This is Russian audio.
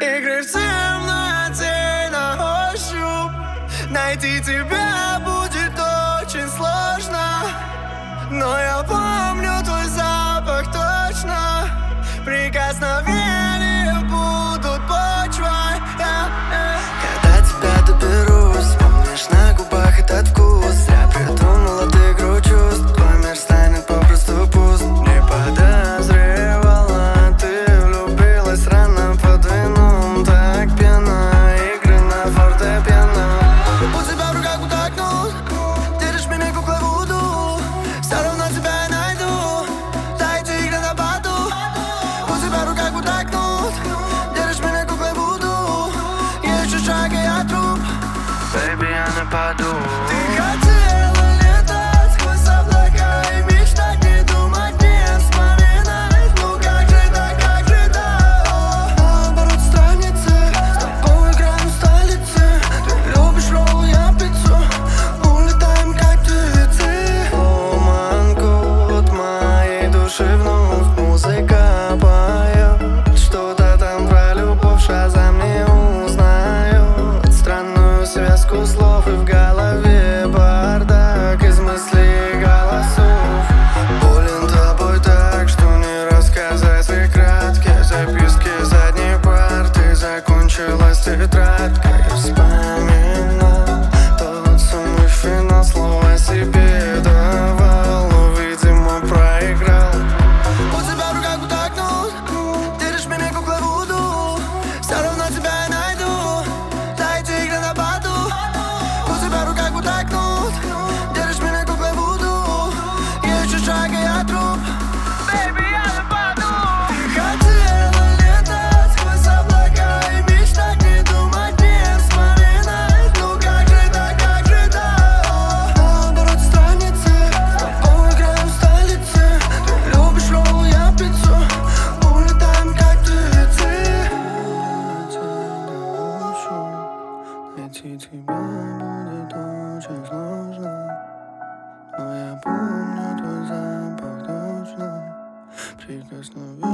Игры в темноте на ощупь. Найти тебя будет очень сложно, но я помню твой запах точно. Прикосновения будут почвой. Когда тебя доберусь, помнишь на губах этот вкус. Я придумал от игру чувств, твой мир станет попросту пуст. Не подозревала, ты влюбилась рано под вином. Так пьяна, игры на фортепиано. У тебя в руках утонут, держишь меня куклой вуду. Все равно тебя я найду, да эти игры на бату. У тебя в руках утонут, держишь меня куклой вуду. Еще шаг и я труп, baby, я нападу. Ты хотела летать сквозь облака и мечтать, не думать, не вспоминать. Ну как же так, как же так? Наоборот страницы, с тобой играем в столице. Ты любишь ролл, я пиццу, улетаем как птицы. Туман гуд моей души вновь, музыка поет что-то там про любовь, шазам не узнает. Странную связку слов и в голове бардак из мыслей и голосов. Болен тобой так, что не рассказать в кратке. Записки задней парты, закончилась тетрадка. Я вспоминал тот самый финал, слова себе давал, но, видимо, проиграл. У тебя в руках утонут, держишь меня куклой вуду. Все равно тебя я найду, да эти игры на бату. У тебя в руках утонут, держишь меня куклой вуду. Еще шаг и я труп, baby, я нападу. Ты хотела летать сквозь облака и мечтать, не думать, не вспоминать. Ну как же так, как же так? Наоборот страницы, с тобой играем в столице. Ты любишь ролл, я пиццу, улетаем как птицы. Найти тебя будет очень сложно, но я помню твой запах точно. Прикосновение